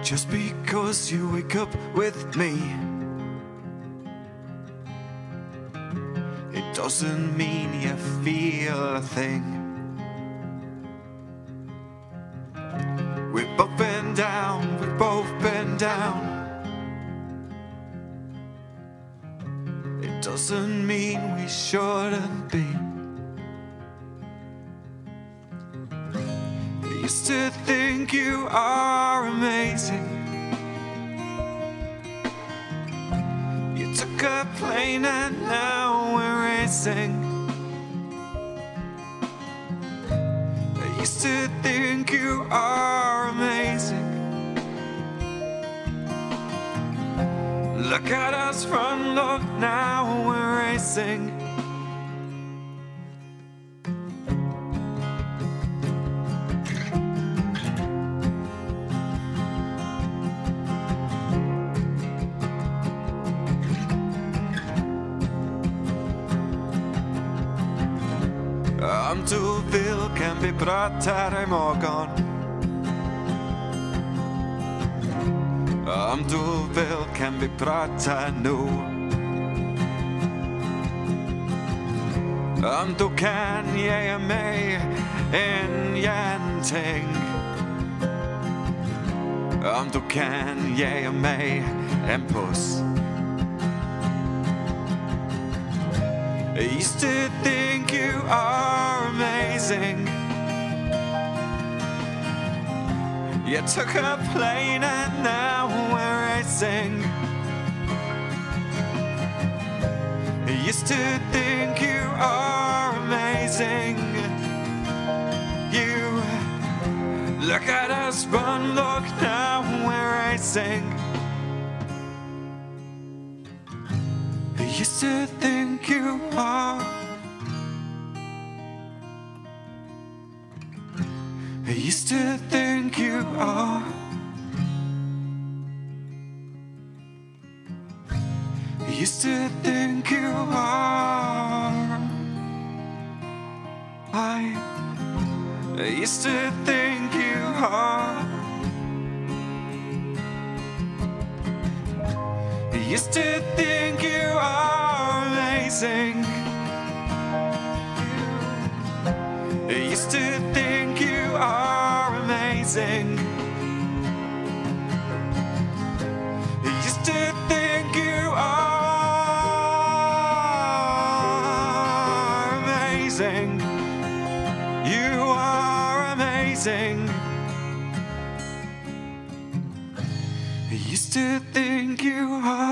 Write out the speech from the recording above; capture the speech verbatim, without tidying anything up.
Just because you wake up with me, it doesn't mean you feel a thing. We've both been down, we've both been down. It doesn't mean we shouldn't be. I used to think you are amazing. You took a plane and now we're racing. I used to think you are amazing. Look at us run, look, now we're racing. Om du vill kan vi prata imorgon. Om du vill kan vi prata nu. Om du kan ge mig en genting. Om du kan ge mig en puss. I used to think you are amazing. You took a plane and now we're racing. I used to think you are amazing. You look at us run, look, now we're racing. I used to think you are. I used to think you are. I used to think you are. I, I used to think you are. I used to think you are amazing. I used to think you are amazing. I used to think you are amazing. You are amazing. I used to think you are.